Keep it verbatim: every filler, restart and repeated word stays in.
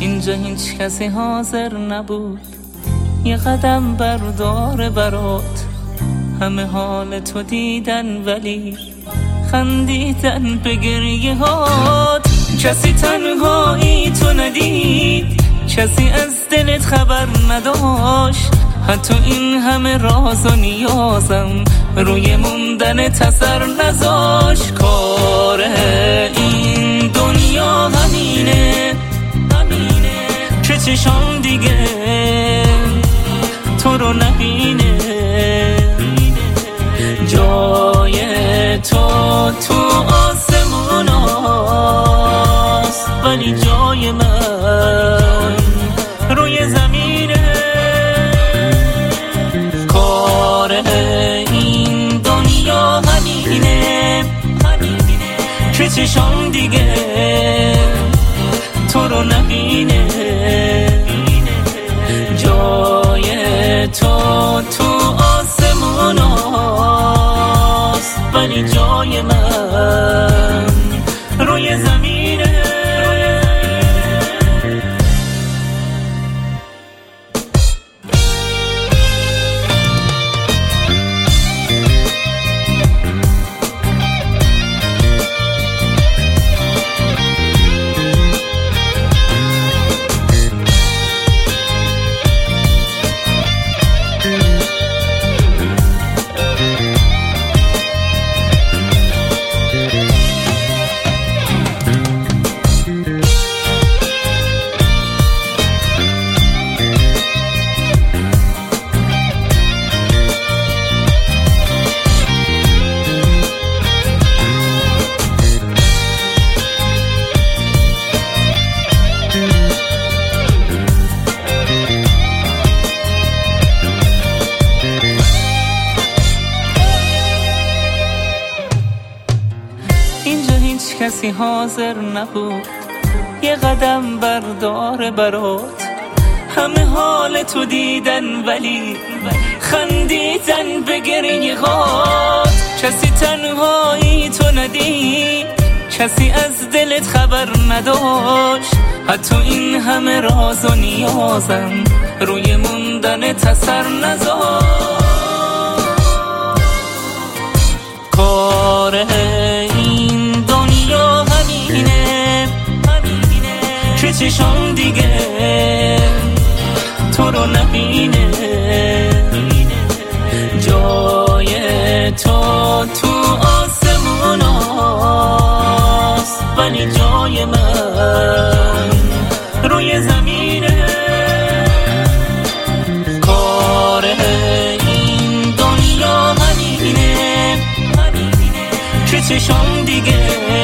اینجا هیچ کسی حاضر نبود یه قدم بردار برات. همه حال تو دیدن ولی خندیدن به گریه هات. کسی تنهایی تو ندید، کسی از دلت خبر نداشت. حتی این همه راز و نیازم روی موندن تسر نذاش. کار این دنیا همینه که چشام دیگه تو رو نبینه. جای تو تو آسمون هاست ولی جای من روی زمینه. کار این دنیا همینه که چشام دیگه تو رو نبینه. جای تو تو آسمون هاست ولی جای من روی زمینه. کسی حاضر نبود یه قدم بردار برات. همه حال تو دیدن ولی خندیدن به گریه هات. کسی تنهایی تو ندید، کسی از دلت خبر نداشت. حتی این همه راز و نیازم روی موندن تسر نذاشت. کار این دنیا همینه که چشام دیگه تو رو نبینه. جای تو تو آسمون هاست ولی جای من روی زمینه. کار این دنیا همینه که چشام دیگه